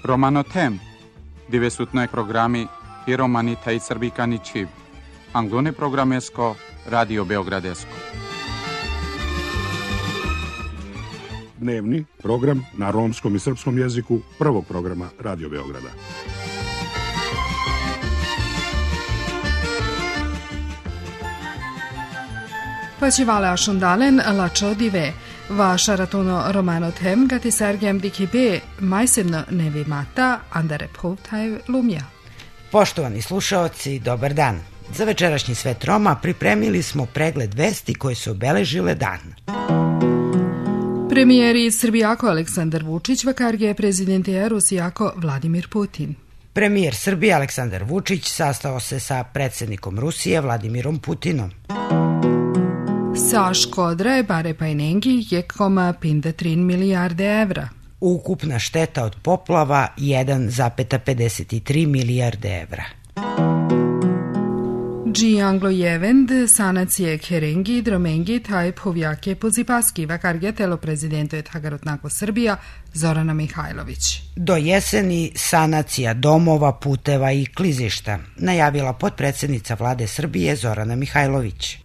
Romano-tem, divesutnoj programi i romani taj srbikani čiv. Anglone programesko, Radio Beogradesko. Dnevni program na romskom i srpskom jeziku prvog programa Radio Beograda. Paċivala xundalen la dive. Vaša ratono romano tem gati sergem dikibe majsebno nevi mata andare povtaj lumja. Poštovani slušaoci, dobar dan. Za večerašnji Svet Roma pripremili smo pregled vesti koje su obeležile dan. Premijeri Srbijako Aleksandar Vučić, vakarge prezidentija Rusijako Vladimir Putin. Premijer Srbije Aleksandar Vučić sastao se sa predsjednikom Rusije Vladimirom Putinom. Sa Škodre bare pajnengi 1,3 milijarde evra. Ukupna šteta od poplava 1,53 milijarde evra. Anglo jevend sanacije Kerengi, Dromengi, taj povjake pozipaski, vakarge telo prezidento je Tagarotnako Srbija Zorana Mihajlović. Do jeseni sanacija domova, puteva i klizišta, najavila potpredsjednica vlade Srbije Zorana Mihajlović.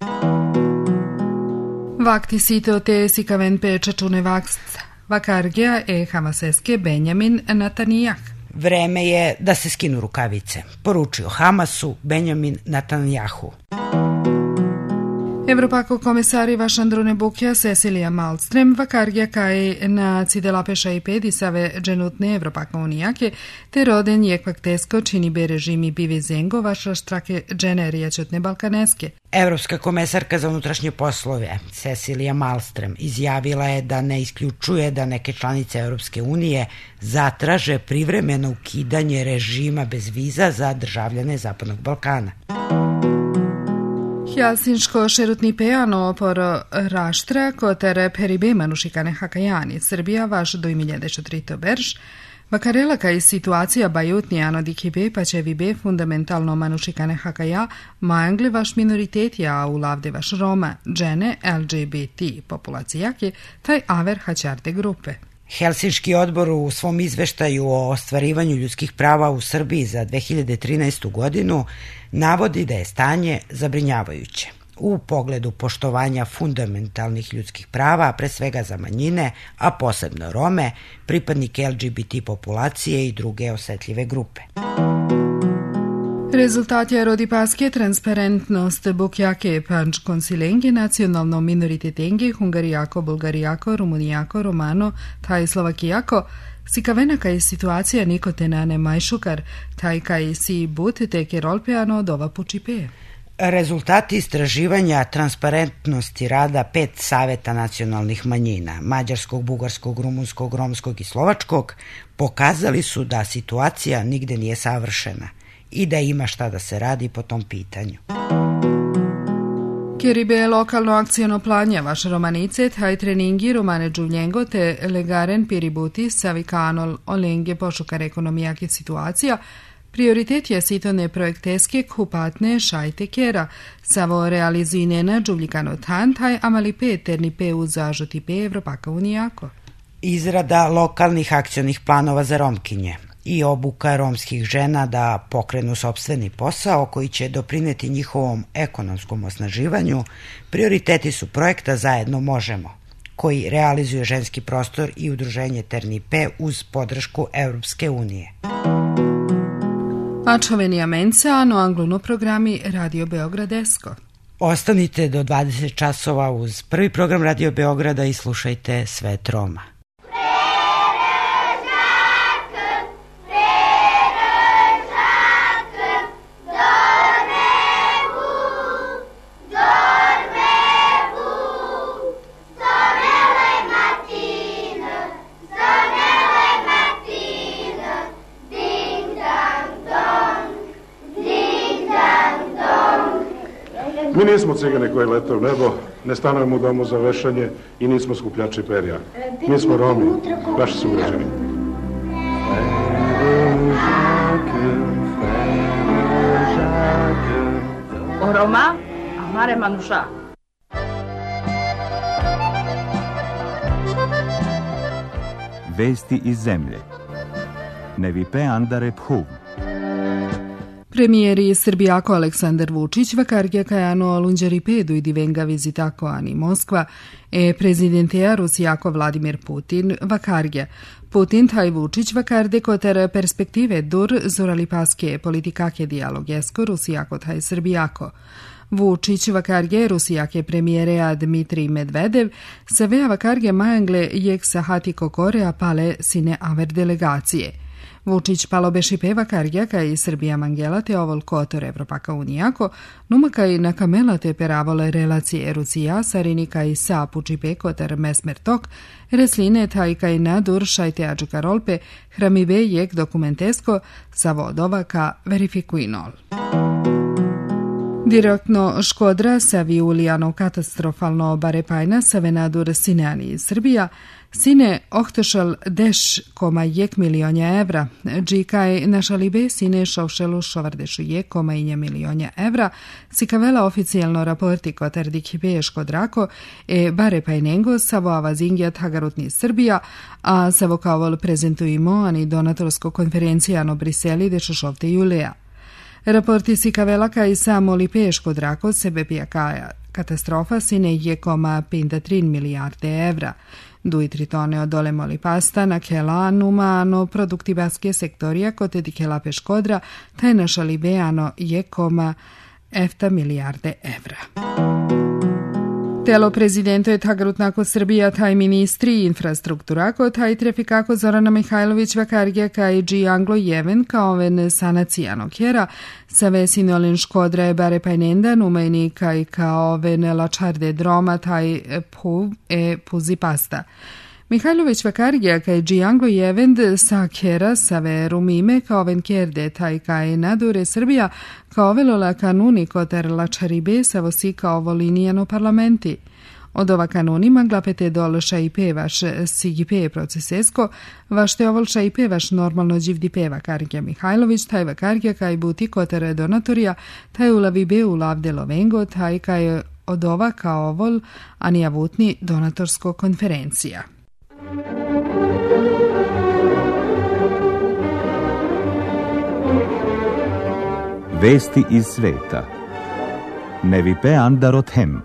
Vakti sito te sikaven pečačune vaksta, vakargea e hamaseske Benjamin Netanjah. Vreme je da se skinu rukavice, poručio Hamasu Benjamin Netanjahu. Evropako komisari Vašandrone Bukja Cecilija Malmström vakargja kaj na cidela peša i pedisave dženutne Evropaka unijake te roden jekvak tesko čini be režimi bivi zengo vaša štrake dženerija četne balkaneske. Evropska komesarka za unutrašnje poslove Cecilija Malmström izjavila je da ne isključuje da neke članice Evropske unije zatraže privremeno ukidanje režima bez viza za državljane Zapadnog Balkana. Helsinško šerutni pejano poro raštra kotere peribe manušikane hakajani. Srbija vaš do imiljedeša trito berž. Vakarela kaj situacija bajutnijano dikibe pa će vibe fundamentalno manušikane hakaja majangli vaš minoritetija a ulavde vaš Roma, džene LGBT populacijake taj aver haćarte grupe. Helsinški odbor u svom izveštaju o ostvarivanju ljudskih prava u Srbiji za 2013. godinu navodi da je stanje zabrinjavajuće u pogledu poštovanja fundamentalnih ljudskih prava, pre svega za manjine, a posebno Rome, pripadnike LGBT populacije i druge osetljive grupe. Rezultat je rodipaske transparentnost bukjake panč konsilenge nacionalno minoritetenge hungarijako, bulgarijako, rumunijako, romano, taj slovakijako, sikavena kaj situacija nikotenane majšukar, taj kaj si but teke rolpeano dova pučipe. Rezultati istraživanja transparentnosti rada 5 saveta nacionalnih manjina, mađarskog, bugarskog, rumunskog, romskog i slovačkog, pokazali su da situacija nigde nije savršena i da ima šta da se radi po tom pitanju. Keribe lokalno akcijno planja vaš romanice, taj treningi romane džuvljengo te legaren piributi savikanol olenge pošukar ekonomijake situacija, prioritet je sitone projekteske kupatne šajte kera, savo realizujnena džuvljikano tan, taj amali pet terni pe u zažuti pe Evropaka unijako. Izrada lokalnih akcionih planova za Romkinje i obuka romskih žena da pokrenu sopstveni posao koji će doprineti njihovom ekonomskom osnaživanju, prioriteti su projekta Zajedno možemo, koji realizuje ženski prostor i udruženje Ternipe uz podršku Europske unije. Ačoveni amenca, no angluno programi Radio Beogradesko. Ostanite do 20 časova uz prvi program Radio Beograda i slušajte Svet Roma. Mi nismo cigane koji lete u nebo, ne stanujemo u domu za vešanje i nismo skupljači perja. Mi smo Romi, vaši sugrađani. O Roma, amare manuša. Vesti iz zemlje. Nevipe andare phuv. Premijeri Srbijako Aleksandar Vučić vakargja kajano lunđeripedu i divenga vizitako ani Moskva e prezidentea Rusijako Vladimir Putin vakargja. Putin taj Vučić vakarde koter perspektive dur zorali paske politikake dijalogesko Rusijako taj Srbijako. Vučić vakarge Rusijake premijerea Dmitrij Medvedev savea vakarge majangle jek sahati kokorea pale sine aver delegacije. Vučić palobešipe vakargja kaj Srbija mangela te ovol kotor Evropaka unijako, numa kaj nakamela te peravole relacije Rusija sarini kaj sa pučipe koter mesmer tok, resline taj kaj nadur šajte ađukarolpe hramive jek dokumentesko sa vodova ka verifikuinol. Direktno škodra sa viulijano katastrofalno barepajna sa venadur sineani Srbija, sine ohtošal 10,1 milionja evra, džikaj našalibe sine šovšelu šovardešu 1,1 milionja evra, si kavela oficijalno raporti kotar dikipe škodrako e barepajnengo savo avazingjat hagarutni Srbija, a savo kavol prezentujimo ani donatorsko konferencijano Briseli dešošovte juleja. Raporti si kavela kaj samo lipeško drako sebe pijakaja katastrofa sine 1,3 milijarde evra. Dui tritone odole moli pasta na kela numano produktivaske sektorija kote di kela peškodra taj našalibeano 1,7 milijarde evra. Telo prezidento je tagarutnako Srbija taj ministri infrastrukturako taj trefikako Zorana Mihajlović vakargja kaj dži anglo jeven kao ven sanacijano kjera sa vesinolin škodra je bare pajnenda numajni kaj kao ven lačarde droma taj puv e puzi pasta. Mihajlović vakargja kaj dži anglo jevend sa kjera sa ve rumime kao ven kjerde taj kaj nadure Srbija kao velola kanuni koter lačaribe sa vosi kao volinijano parlamenti. Od ova kanuni manglapete dol šaipe vaš sigipe procesesko, vašte ovol šaipe vaš normalno dživdipe vakargja Mihajlović, taj vakargja kaj buti koter donatorija, taj ulavibe ulavde lovengo, taj kaj od ova kao ovol anijavutni donatorsko konferencija. Vesti iz sveta. Nevipe andarot hem.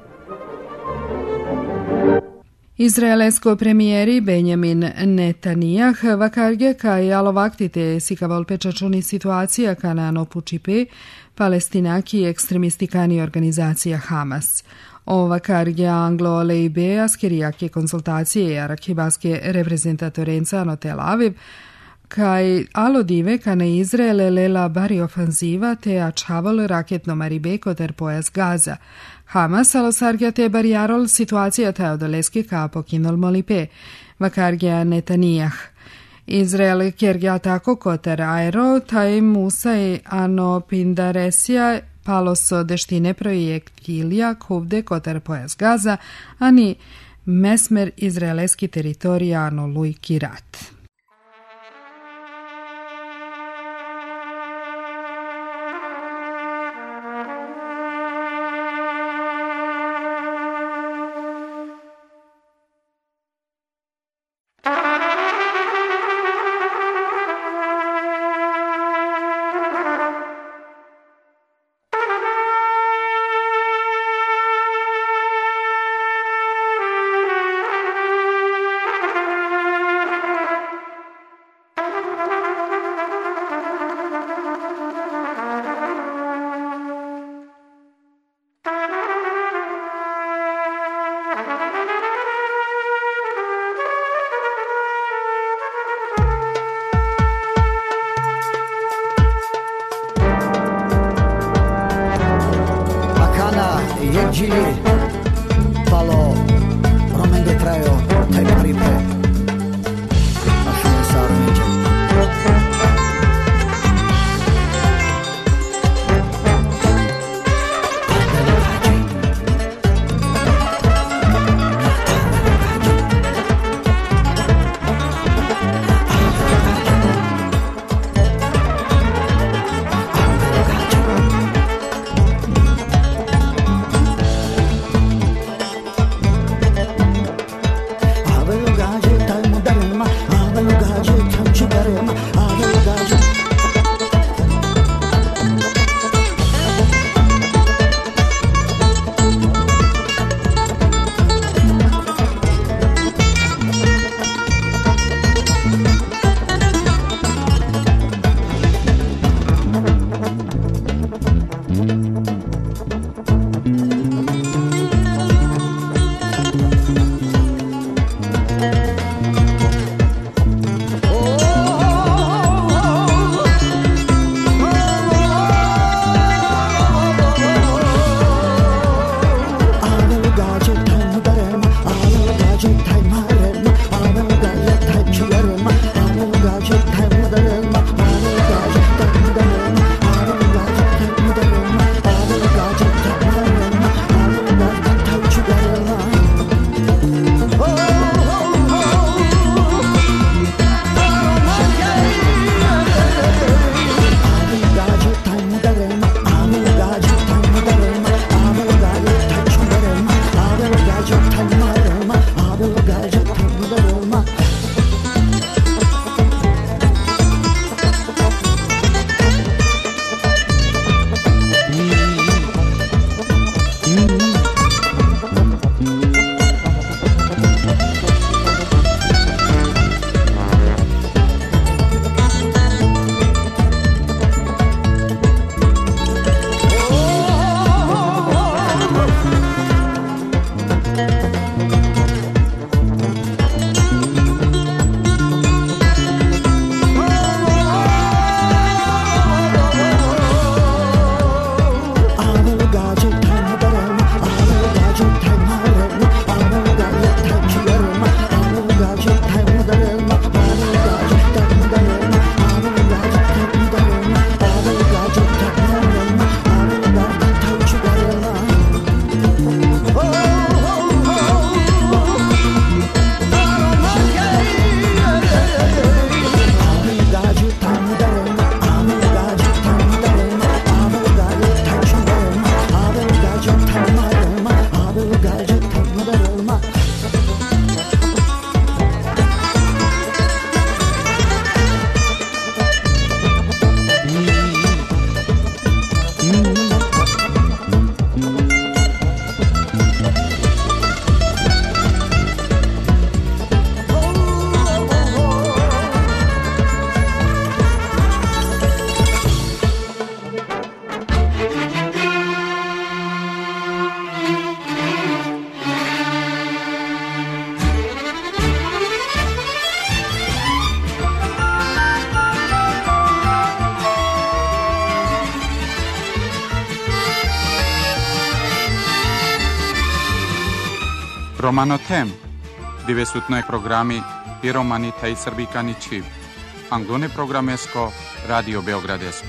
Izraelesko premijeri Benjamin Netanijah vakarge kaj alovaktite sikavol pečačuni situacija kanano pučipe palestinaki ekstremistikani organizacija Hamas. O vakarge anglo leibe askerijake konsultacije arakibaske reprezentatorenca no Tel Aviv kaj alodive kana Izraele lela bari ofanziva te ačavol raketno maribe koter pojas Gaza. Hamas alosargja te barijarol situacija taj odoleski ka pokinol molipe, vakargja Netanijah. Izrael kjergja tako koter aero, taj musaj ano pindaresija paloso deštine projektilja kuvde koter pojas Gaza, ani mesmer izraelski teritorija ano luj kirat. Gili palo romende trajo taj maripe našine savrniče. Romanotem, dove sutno programi i romani taj srbikani čiv. Anglone programesko, Radio Beogradesko.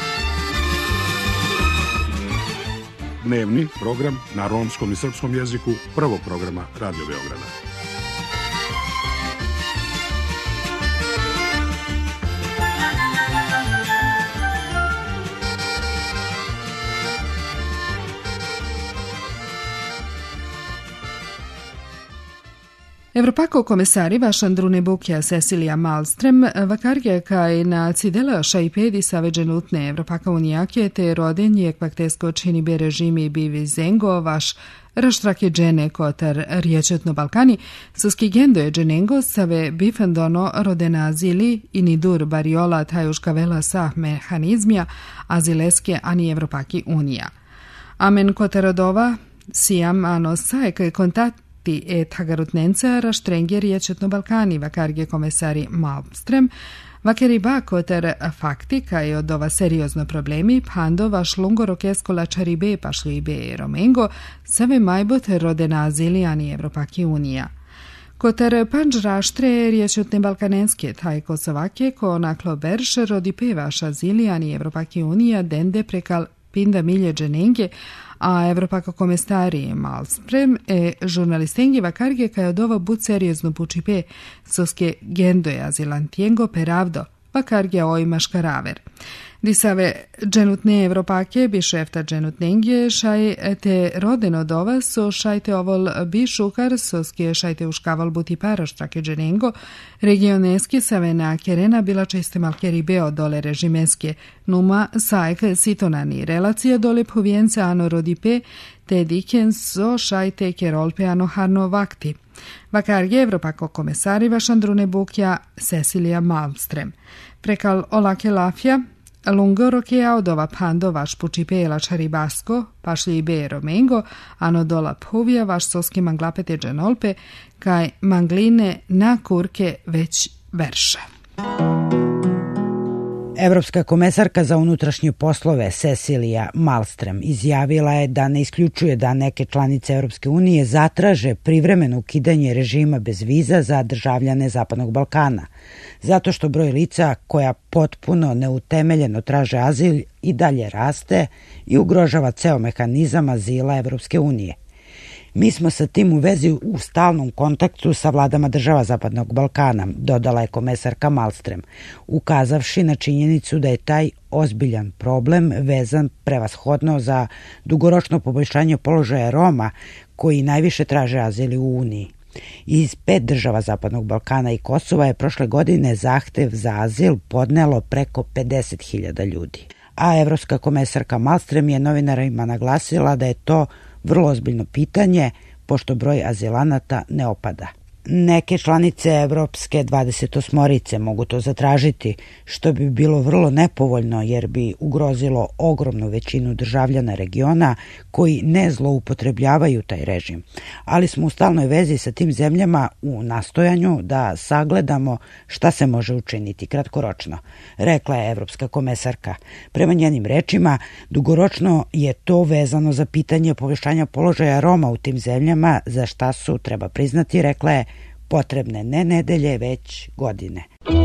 Dnevni program na romskom i srpskom jeziku prvog programa Radio Beograda. Evropako komesari Vašandrune Bukja Cecilia Malmström vakarge kaj na cidela šajpedi saveđenutne Evropaka unijake te rodenje kvaktesko čini be režimi bivi zengo vaš raštrake džene kotar riječetno Balkani suski gendoje dženengo save bifendono rodena azili i nidur bariola tajuška vela sa mehanizmija azileske ani Evropaki unija. Amen kotarodova sijam ano sajek kontat et hagarutnenca raštrenger riječetno Balkani vakarge komesari Malmström vakeri ba koter fakti kaj od ova seriozno problemi pando vaš lungorokesko lačaribe pašlibe romengo save majbot rodena azilijani Evropaki unija. Koter panđ raštre riječetne balkanenske taj Kosovake ko naklo berš rodi pevaš azilijani Evropaki unija dende prekal pinda milje dženenge a Evropaka komestari Malmström žurnalistengi vakarge kaj od ova bud seriozno pučipe soske gendoje azilantiengo peravdo vakarge oj maškaraver. Disave dženutne Evropake bi šefta dženutnenge šaj te roden od ova so šajte ovol bi šukar soske šajte uškaval buti paraštrake dženengo regioneski save na kerena bila česte malkeri beo dole režimeske numa sajk sitonani relacija dole povijence ano rodipe te diken so šajte kerolpe ano harno vakti. Vakarge Evropako komesari Vašandrune Bukja Cecilia Malmström. Prekal olake lafja lungorokea od ova pando vaš pučipe lačari basko, pašli i be romengo, ano dola puvija vaš soski manglapete dženolpe, kaj mangline na kurke već verše. Evropska komesarka za unutrašnje poslove Cecilia Malmström izjavila je da ne isključuje da neke članice Evropske unije zatraže privremeno ukidanje režima bez viza za državljane Zapadnog Balkana, zato što broj lica koja potpuno neutemeljeno traže azil i dalje raste i ugrožava ceo mehanizam azila Evropske unije. Mi smo sa tim u vezi u stalnom kontaktu sa vladama država Zapadnog Balkana, dodala je komesarka Malmström, ukazavši na činjenicu da je taj ozbiljan problem vezan prevashodno za dugoročno poboljšanje položaja Roma koji najviše traže azil u Uniji. Iz 5 država Zapadnog Balkana i Kosova je prošle godine zahtev za azil podnelo preko 50.000 ljudi. A evropska komesarka Malmström je novinarima naglasila da je to vrlo ozbiljno pitanje, pošto broj azilanata ne opada. Neke članice Evropske 28-orice mogu to zatražiti, što bi bilo vrlo nepovoljno jer bi ugrozilo ogromnu većinu državljana regiona koji ne zloupotrebljavaju taj režim. Ali smo u stalnoj vezi sa tim zemljama u nastojanju da sagledamo šta se može učiniti kratkoročno, rekla je evropska komesarka. Prema njenim rečima, dugoročno je to vezano za pitanje poboljšanja položaja Roma u tim zemljama, za šta su, treba priznati, rekla je, potrebne ne nedelje, već godine.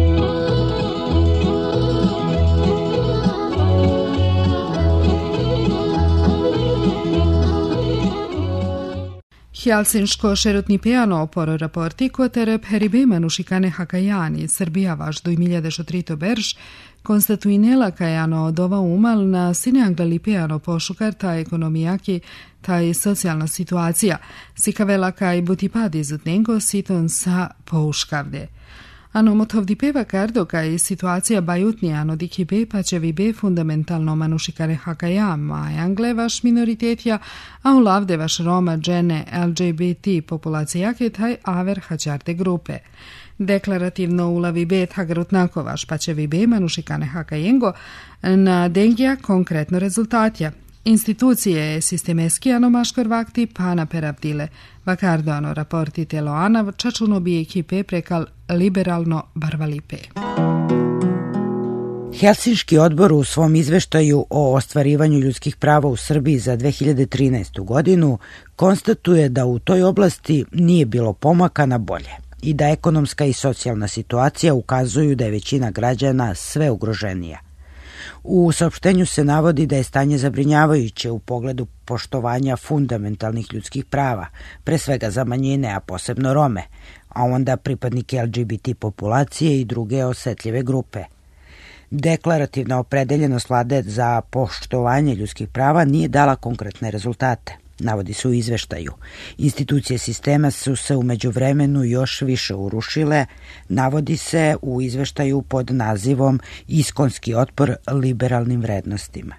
Helsinško šerutni pijano oporo raporti koter peribema nušikane Hakajani, Srbija vaš do 2003 berš, konstatuinela kajano od ova umal na sine anglali pijano pošukar ta ekonomijaki, taj socijalna situacija, sikavela kaj butipad izutnengo siton sa pouškavde. Ano motovdi peva kardo kaj situacija bajutnija ano dikibe pa će vibe fundamentalno manušikare hakaja majangle vaš minoritetja, a u lavde vaš Roma, džene, LGBT populacijake taj aver hačarte grupe. Deklarativno ulavi bet hagrutnako vaš pa će vibe manušikane hakajengo na dengija konkretno rezultatja. Institucije sistemeski ano maškor vakti pana peravdile, vakardo ano raporti telo ana čačuno bi ekipe prekal liberalno barvalipe. Helsinški odbor u svom izveštaju o ostvarivanju ljudskih prava u Srbiji za 2013. godinu konstatuje da u toj oblasti nije bilo pomaka na bolje i da ekonomska i socijalna situacija ukazuju da je većina građana sve ugroženija. U saopštenju se navodi da je stanje zabrinjavajuće u pogledu poštovanja fundamentalnih ljudskih prava, pre svega za manjine, a posebno Rome, a onda pripadnike LGBT populacije i druge osetljive grupe. Deklarativna opredeljenost vlade za poštovanje ljudskih prava nije dala konkretne rezultate, navodi se u izveštaju. Institucije sistema su se u međuvremenu još više urušile, navodi se u izveštaju pod nazivom Iskonski otpor liberalnim vrednostima.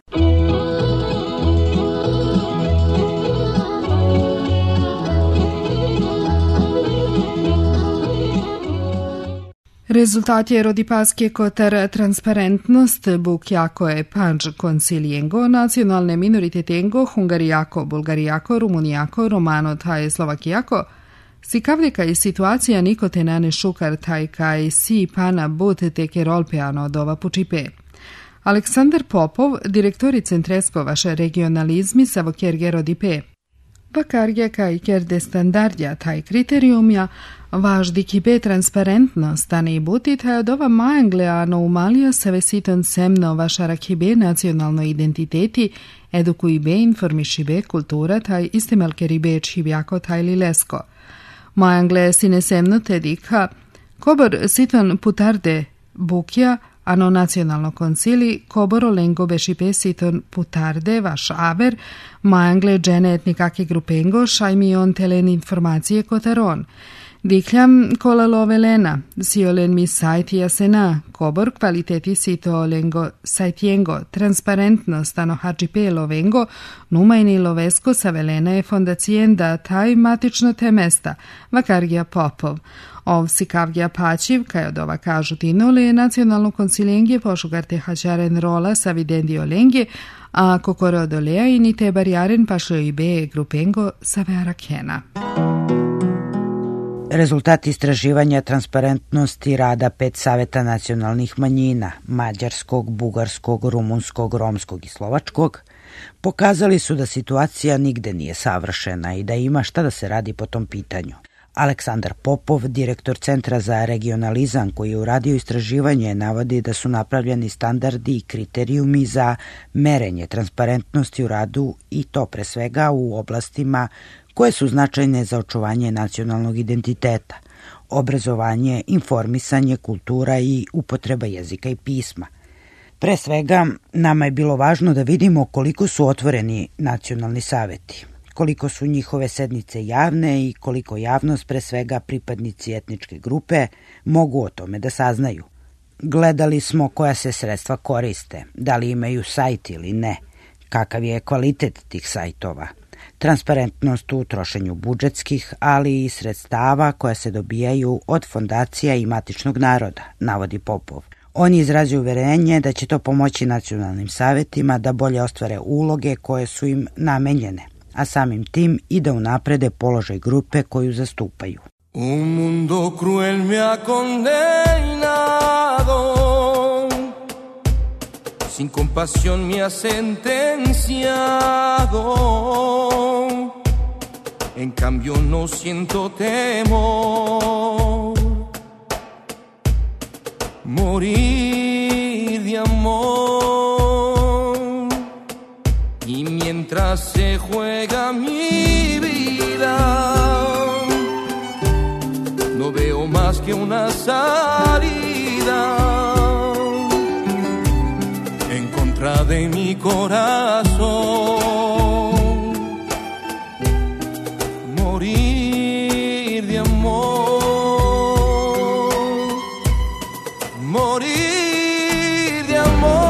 Rezultat je Rodipaske kotar transparentnost Bukjako je Panč Koncilijengo, nacionalne minoritetengo, Hungarijako, Bulgarijako, Rumunijako, Romano taj Slovakijako, Sikavljaka i situacija nikotenane šukar taj kaj si pana but teke rolpeano dova pučipe. Aleksandar Popov, direktori Centresko vaše regionalizmi savokjerge Rodipe. Vakarge kaj kerde standardja taj kriterijumja, važdi kibe transparentnost, a ne buti taj od ova majangleano umalija savesiton semno vašara kibe nacionalno identiteti, edukuj be informišibe kultura taj istemelke ribe čivjako taj lilesko. Majangle sine semno tedika, kobor siton putarde bukja, ano nacionalno koncili, koboro lengo bešipe siton putarde vaš aber, majangle džene etnikake grupengo, šajmion telen informacije kotaron. Dikljam kola lovelena, siolen mi sajtija sena, kobor kvaliteti sito lengo sajtjengo, transparentnost ano hačipe lovengo, numajni lovesko savelena je fondacijenda taj matično te mesta, Vakargija Popov. Ov sikavgija pačiv, kaj od ova kažu tinole, nacionalno konciljenje pošugarte hačaren rola sa videndi olengje, a kokore odolea i nite barjaren pašlo i be grupengo sa vearakena. Rezultati istraživanja transparentnosti rada 5 saveta nacionalnih manjina, mađarskog, bugarskog, rumunskog, romskog i slovačkog, pokazali su da situacija nigde nije savršena i da ima šta da se radi po tom pitanju. Aleksandar Popov, direktor Centra za regionalizam koji je uradio istraživanje, navodi da su napravljeni standardi i kriterijumi za merenje transparentnosti u radu i to pre svega u oblastima koje su značajne za očuvanje nacionalnog identiteta, obrazovanje, informisanje, kultura i upotreba jezika i pisma. Pre svega, nama je bilo važno da vidimo koliko su otvoreni nacionalni saveti, koliko su njihove sednice javne i koliko javnost, pre svega pripadnici etničke grupe, mogu o tome da saznaju. Gledali smo koja se sredstva koriste, da li imaju sajt ili ne, kakav je kvalitet tih sajtova, transparentnost u trošenju budžetskih, ali i sredstava koja se dobijaju od fondacija i matičnog naroda, navodi Popov. On je izrazio uverenje da će to pomoći nacionalnim savetima da bolje ostvare uloge koje su im namenjene, a samim tim i da unaprede položaj grupe koju zastupaju. Un mundo cruel me ha condenado, sin compasión me ha sentenciado, en cambio no siento temor, morir de amor, y mientras se juega mi vida, no veo más que una salida en contra de mi corazón, morir de amor, morir de amor.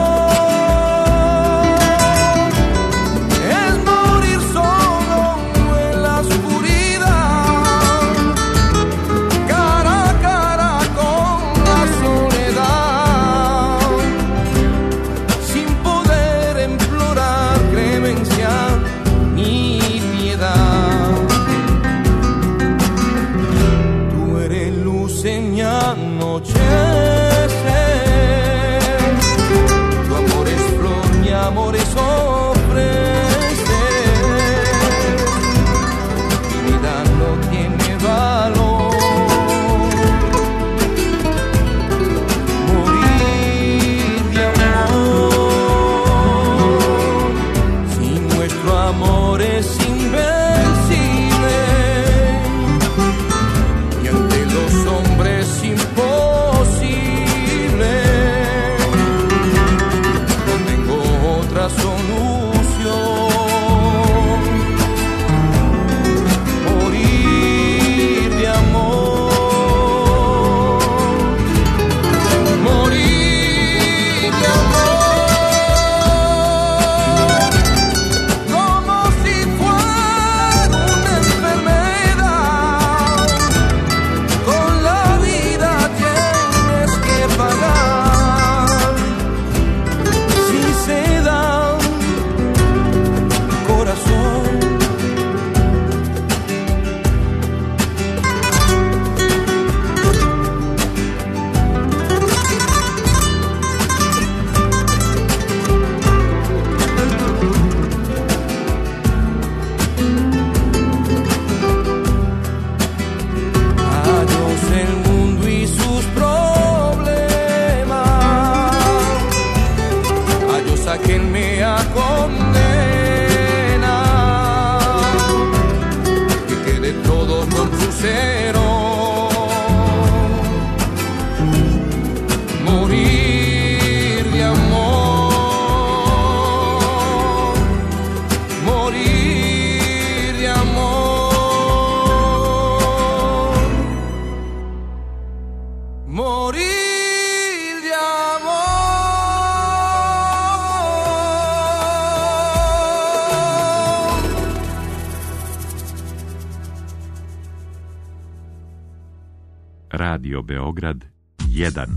Radio Beograd 1.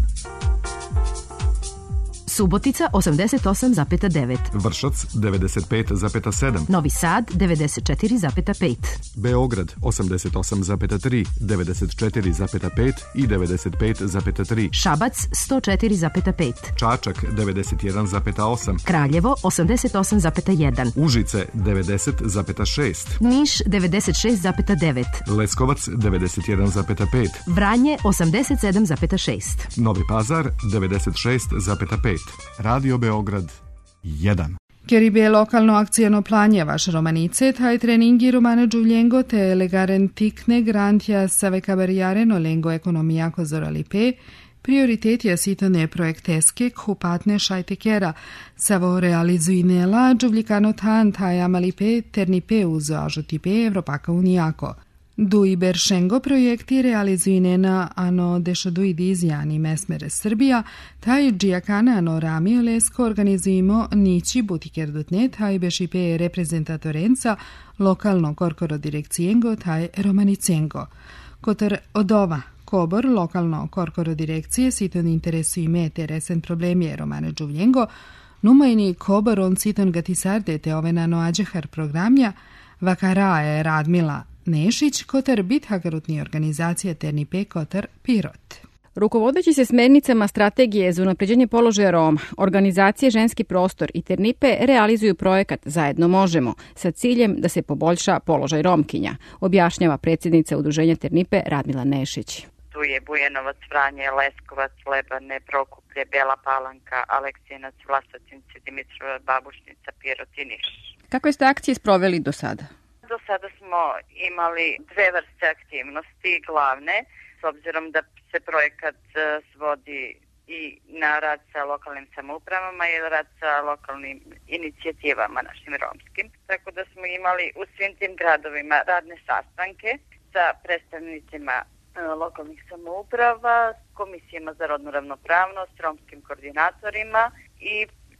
Subotica 88,9. Vršac 95,7. Novi Sad 94,5. Beograd 88,3, 94,5 i 95,3. Šabac 104,5. Čačak 91,8. Kraljevo 88,1. Užice 90,6. Niš 96,9. Leskovac 91,5. Vranje 87,6. Novi Pazar 96,5. Radio Beograd 1. Keribe lokalno akcijno planje vaš romanice, taj treningi romane Giuliengo te legaren tikne grantja save kabariareno lengo ekonomia kozoralipe, prioritet je sitone projekteske kupatne šajtekera, savo realizuinela Giulicano tan taj amalipe ternipe uzo ažutipe Evropaka unijako. Dui Beršengo projekti realizuinena ano dešodui dizijani mesmere Srbija, taj džijakana ano ramio lesko organizujemo nići butikerdutne, taj bešipe reprezentatorenca lokalno korkoro direkcijengo, taj romanicengo. Kotar odova, kobor lokalno korkoro direkcije siton interesu ime te resen problemi romane Giuliengo, numajni kobor on siton gatisarde te ovenano ađehar programja, vakarae Radmila Nešić, kotar bithagarutni organizacija Ternipe Kotar Pirot. Rukovodeći se smernicama strategije za unapređenje položaja Roma, organizacije Ženski prostor i Ternipe realizuju projekat Zajedno možemo sa ciljem da se poboljša položaj Romkinja, objašnjava predsjednica udruženja Ternipe Radmila Nešić. Tu je Bujanovac, Vranje, Leskovac, Lebane, Prokuplje, Bela Palanka, Aleksinac, Vlasotinci, Dimitrova, Babušnica, Pirot i Niš. Kako ste akcije sproveli do sada? Do sada smo imali dve vrste aktivnosti glavne, s obzirom da se projekat svodi i na rad sa lokalnim samoupravama i rad sa lokalnim inicijativama našim romskim. Tako da smo imali u svim tim gradovima radne sastanke sa predstavnicima lokalnih samouprava, s komisijama za rodnu ravnopravnost, romskim koordinatorima i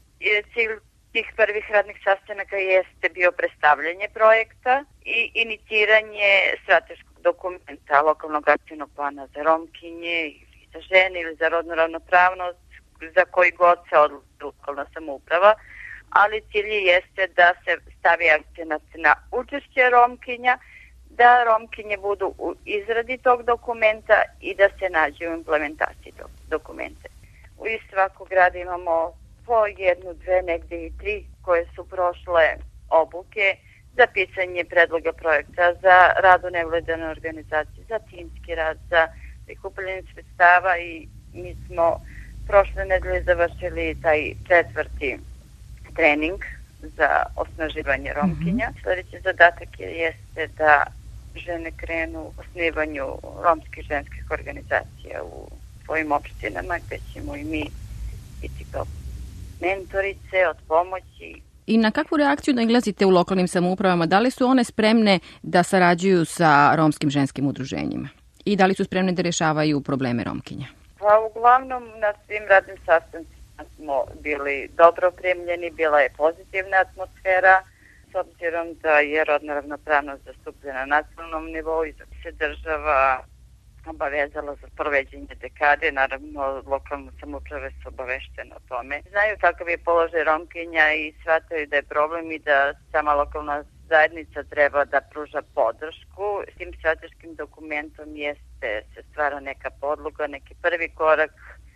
cilj tih prvih radnih sastanaka jeste bio predstavljanje projekta i iniciranje strateškog dokumenta lokalnog akcijnog plana za romkinje ili za žene ili za rodnu ravnopravnost za koji god se odluči lokalna samouprava, ali cilj jeste da se stavi akcenat na učešće romkinja, da romkinje budu u izradi tog dokumenta i da se nađe u implementaciji tog dokumenta. U svakog grada imamo po jednu, dve, negde i tri koje su prošle obuke za pisanje predloga projekta, za rad u nevladane organizacije, za timski rad, za prikupljanje sredstava i mi smo prošle nedelje završili taj četvrti trening za osnaživanje romkinja. Sljedeći zadatak jeste da žene krenu osnivanju romskih ženskih organizacija u svojim opštinama gde ćemo i mi biti kao mentorice od pomoći. I na kakvu reakciju nailazite u lokalnim samoupravama? Da li su one spremne da sarađuju sa romskim ženskim udruženjima? I da li su spremne da rješavaju probleme romkinja? Pa uglavnom na svim radnim sastancima smo bili dobro primljeni, bila je pozitivna atmosfera, s obzirom da je rodna ravnopravnost zastupljena na nacionalnom nivou i da se država obavezala za proveđenje dekade, naravno lokalne samouprave su obaveštene o tome. Znaju kakav je položaj romkinja i shvataju da je problem i da sama lokalna zajednica treba da pruža podršku. S tim strateškim dokumentom se stvara neka podloga, neki prvi korak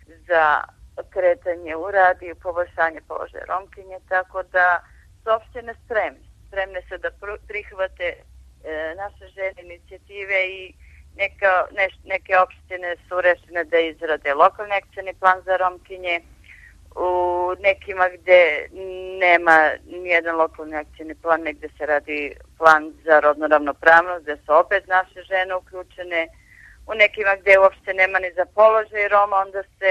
za kretanje u rad i poboljšanje položaja romkinje, tako da su opštine spremne se da prihvate naše žene inicijative i neke opštine su rešene da izrade lokalni akcijni plan za romkinje. U nekima gde nema nijedan lokalni akcijni plan, negde se radi plan za rodnu ravnopravnost, gde su opet naše žene uključene. U nekima gde uopšte nema ni za položaj Roma, onda se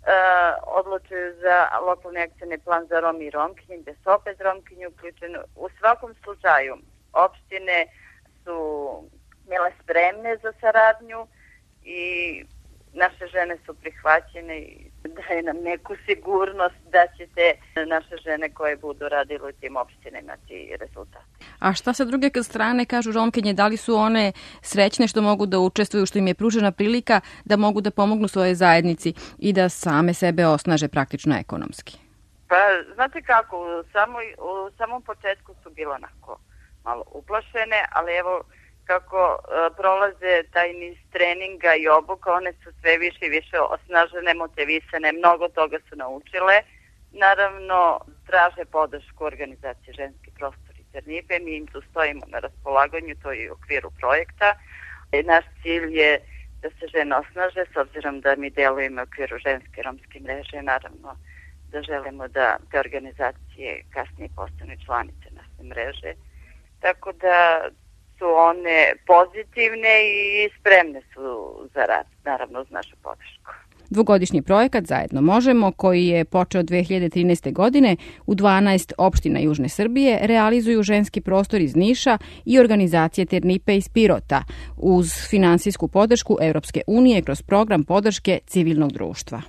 odlučuju za lokalni akcijni plan za Romi i romkinje, gde su opet romkinje uključene. U svakom slučaju, opštine su bile spremne za saradnju i naše žene su prihvaćene i daje nam neku sigurnost da će te naše žene koje budu radile u tim opštinama imati rezultate. A šta sa druge strane kažu Romkinje, da li su one srećne što mogu da učestvuju, što im je pružena prilika da mogu da pomognu svojoj zajednici i da same sebe osnaže praktično ekonomski? Pa, znate kako, u samom početku su bile onako malo uplašene, ali evo kako prolaze taj niz treninga i obuka, one su sve više i više osnažene, motivisane, mnogo toga su naučile. Naravno, traže podršku organizacije Ženski prostor i Ternipe, mi im tu stojimo na raspolaganju, to je u okviru projekta. Naš cilj je da se žene osnaže, s obzirom da mi delujemo u okviru ženske romske mreže, naravno da želimo da te organizacije kasnije postanu članice naše mreže. Tako da su one pozitivne i spremne su za rad, naravno uz našu podršku. Dvogodišnji projekat Zajedno možemo, koji je počeo 2013. godine u 12 opština Južne Srbije, realizuju Ženski prostor iz Niša i organizacije Ternipe iz Pirota uz finansijsku podršku Evropske unije kroz program podrške civilnog društva.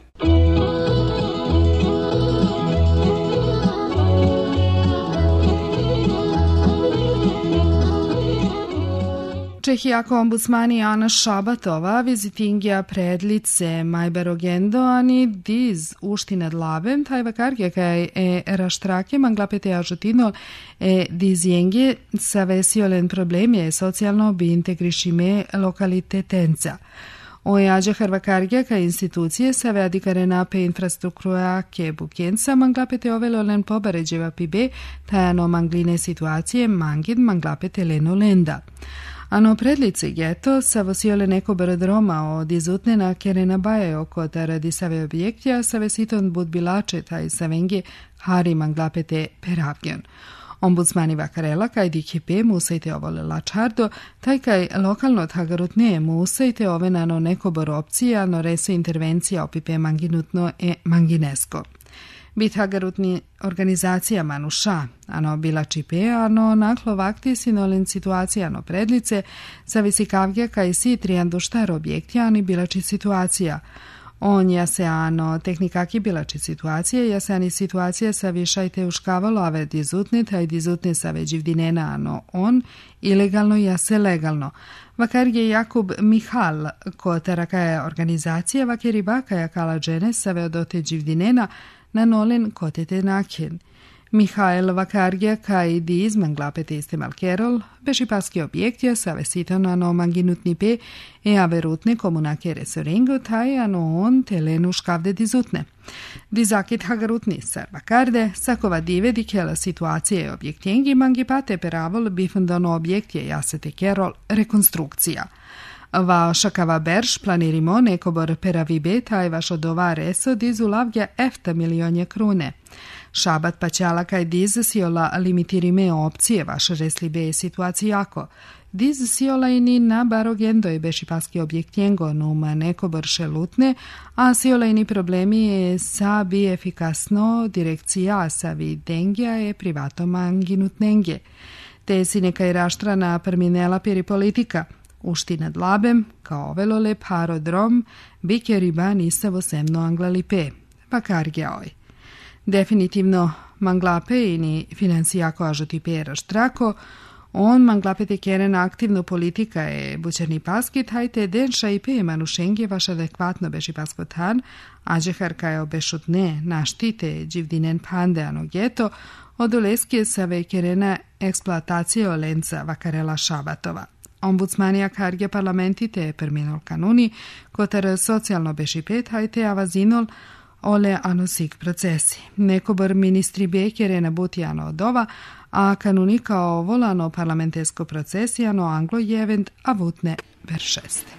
Čehijako ombudsmani Ana Šabatova vizitingja predlice Majberogendo ani diz uštinad labem tajva karge kaj raštrake manglapete ažutinol dizjenge savesiolen problemje socijalno bi integrišime lokalitetenca. Ojađa Hrvakargija ka institucije save adikarena pe infrastruktura ke bukenca manglapete ovelolen pobaređeva pibe tajano mangline situacije mangin manglapete leno lenda. Ano predlice geto savosiole neko barodroma od izutnena kerena baje oko da radi save objektja save siton budbilače taj savengi hari manglapete peravgen. Ombudsmani Vakarela kaj DKP musajte ovole lačardo, taj kaj lokalno tagarutne musajte ovenano neko boropcije, ano reso intervencija opipe manginutno manginesko. Bitagarutni organizacija Manuša, ano bila čipe, ano naklo vakti sinolen situacija ano predlice, savisi kavge kaj si trijandu štar objektja ani bilači situacija. On jase ano tehnikaki bilači situacije, jase ani situacije sa višajte uškavalo ave dizutne, taj dizutne sa veđivdinena ano on, ilegalno jase legalno. Vakar je Jakub Mihal, ko tarakaja organizacija, vakar i bakaja kala džene sa veodote dživdinena, na nolen kotete nakin. Mihael Vakargija kaj diz manglapete istemal kerol, beši paski objektja save sitano ano manginutni pe averutne komunake resorengo taj ano on telenu škavde dizutne. Dizakit hagarutni sar Vakarde, sakova dive dikela situacije objektjengi mangipate peravol bifundano objektje jasete kerol rekonstrukcija. Va šakava berš planirimo nekobor peravibe taj vaš odova reso dizu lavgja efta milionje krune. Šabat paćala kaj diz siola limitirime opcije vaš reslibe situacijako. Diz siola ini na barogendo je beši paski objektjengo numa nekobor šelutne, a siola ini problemi je sa bi efikasno direkcija sa videngja je privato manginutnenge. Te si nekaj raštrana perminela peripolitika. Ušti nad labem, kao velole parodrom, bike riba nisavo semno anglalipe, pa kargja oj. Definitivno manglape ini financijako ažotipe raštrako, on manglapete keren aktivno politika je bućerni paskit, hajte denša i pe manušengi vaš adekvatno beši paskotan, ađehar kajo bešutne naštite dživdinen pande ano geto, od oleske save kerena eksploatacije olenca Vakarela Šabatova. Ombudsmanija karge parlamenti te perminol kanuni, kotar socijalno beši pet, hajte avazinol ole anosik procesi. Nekobor ministri bekere buti ano odova, a kanuni kao volano parlamentesko procesi ano anglo jevent avutne veršeste.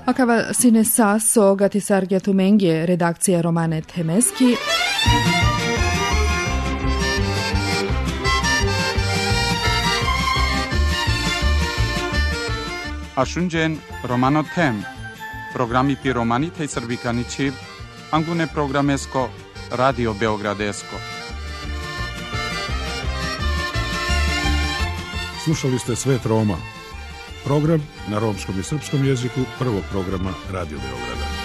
Akava sine saso gatisargia tumengje redakcija Romane Temeski. Ashunjen Romano Tem, programi pi Romani tej Srbikani Čib, angune programesko Radio Beogradesko. Slušali ste Svet Roma, program na romskom i srpskom jeziku prvog programa Radio Beograda.